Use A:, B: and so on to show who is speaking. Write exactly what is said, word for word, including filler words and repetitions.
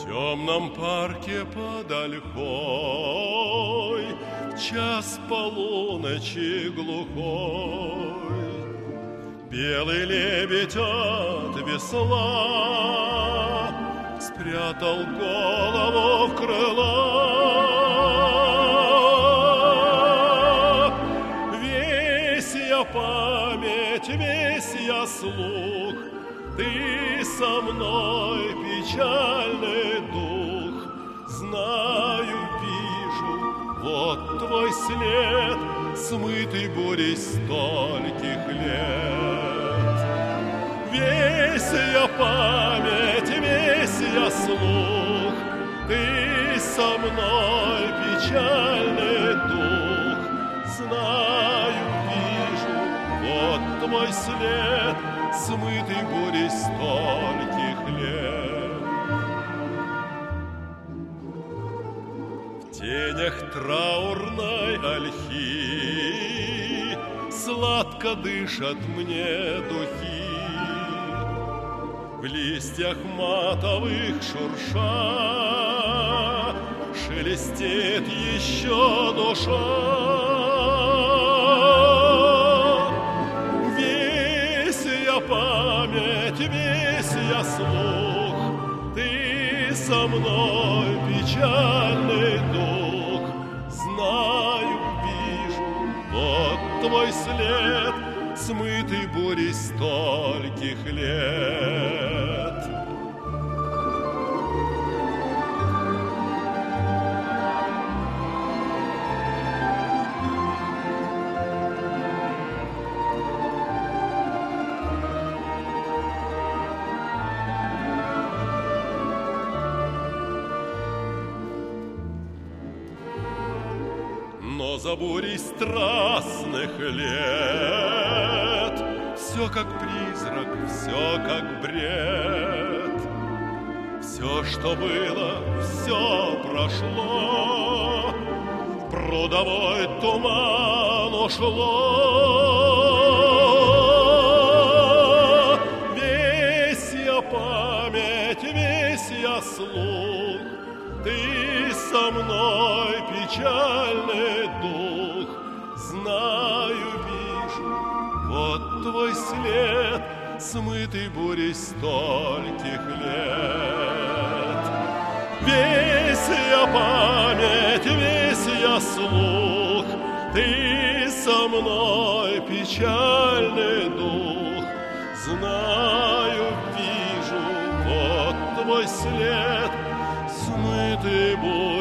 A: темном парке под ольхой в час полуночи глухой белый лебедь от весла спрятал голову в крыла. Весь я память, весь я слух, ты со мной, печальный дух, знаю, вижу, вот твой след, смытый бурей стольких лет. Весь я память, весь я слух, ты со мной, печальный дух, знаю, вижу, вот твой след, смытый бурей стольких лет. В тенях траурной ольхи сладко дышат мне духи, в листьях матовых шурша шелестит еще душа. Память, весь я слух, ты со мной, печальный дух, знаю, вижу, вот твой след, смытый бурей стольких лет. Но за бурей страстных лет все как призрак, все как бред. Все, что было, все прошло, в прудовой туман ушло. Весь я память, весь я слух, ты со мной, печальный дух, знаю, вижу, вот твой след, смытый бурей стольких лет. Весь я память, весь я слух, ты со мной, печальный дух, знаю, вижу, вот твой след, смытый бурей